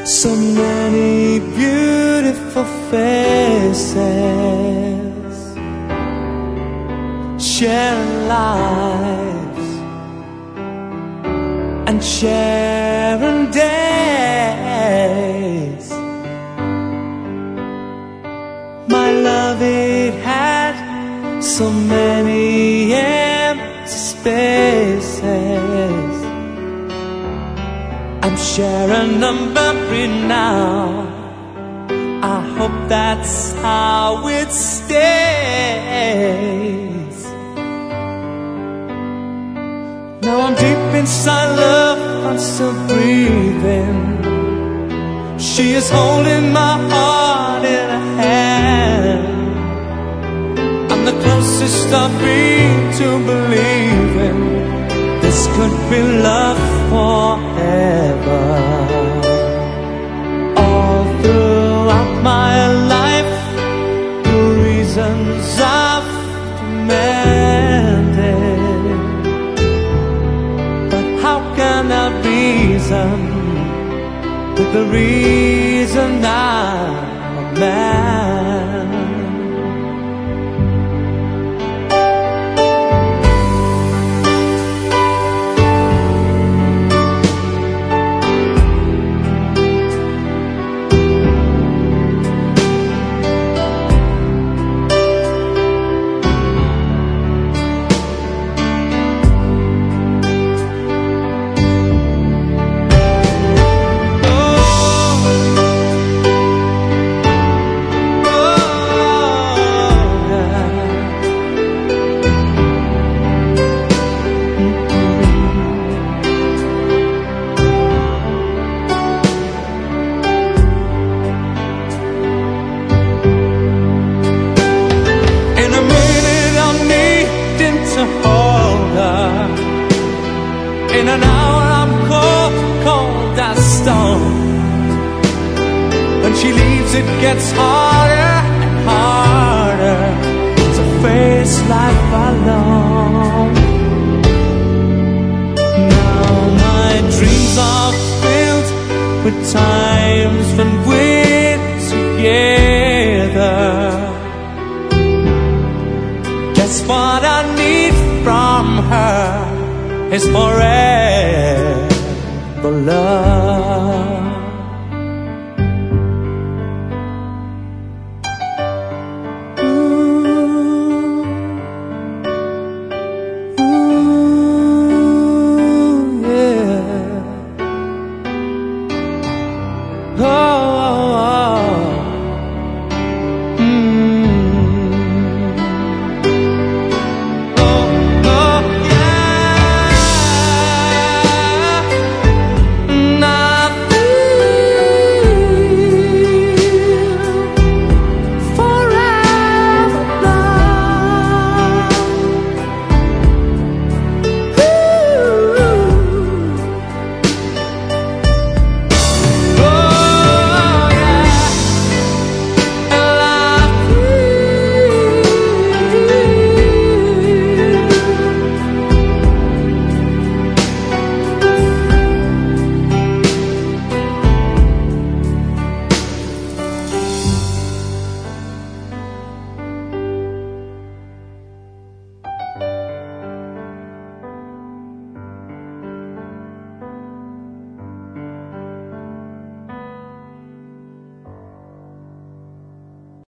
So many beautiful faces sharing lives and sharing days. My love, it had so many empty spaces. I'm sharing them every now. I hope that's how it stays. Now I'm deep inside love, I'm still breathing. She is holding my heart in her hand. I'm the closest I've been to believing this could be love forever. All throughout my life, the reasons I've demanded, but how can I reason with the reason I'm a man? In an hour I'm cold, cold as stone. When she leaves it gets harder and harder to face life alone. Now my dreams are filled with times when we're together. Guess what I need from her is forever love.